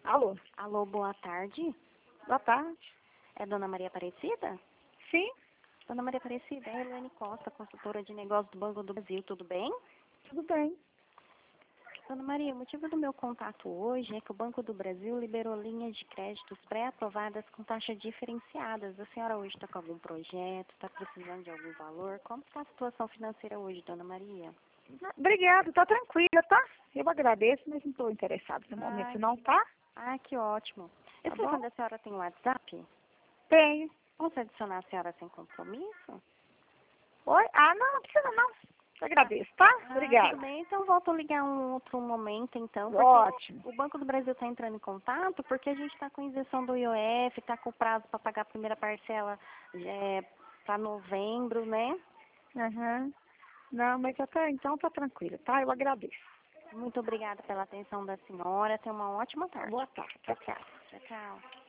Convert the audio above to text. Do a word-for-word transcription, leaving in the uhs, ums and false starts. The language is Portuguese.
Alô? Alô, boa tarde. Boa tarde. É Dona Maria Aparecida? Sim, Dona Maria Aparecida, é Helene Costa, consultora de negócios do Banco do Brasil, tudo bem? tudo bem. Dona Maria, o motivo do meu contato hoje é que o Banco do Brasil liberou linhas de créditos pré-aprovadas com taxas diferenciadas. A senhora hoje está com algum projeto, está precisando de algum valor? Como está a situação financeira hoje, Dona Maria? Obrigada, tá tranquila, tá? Eu agradeço, mas não estou interessado no Ah, momento não, tá? ah, que ótimo. Tá Esse bom? telefone da senhora tem WhatsApp? Tenho. Posso adicionar a senhora sem compromisso? Oi? Ah, não, não precisa não. Eu agradeço, tá? Ah, Obrigada. tudo bem, então volto a ligar um outro momento, então, porque Ótimo. o Banco do Brasil está entrando em contato, porque a gente está com isenção do I O F, está com prazo para pagar a primeira parcela para novembro, né? Aham. Não, mas eu tô, então tá tranquila, tá? Eu agradeço. Muito obrigada pela atenção da senhora, tenha uma ótima tarde. Boa tarde. Tchau, tchau. Tchau, tchau.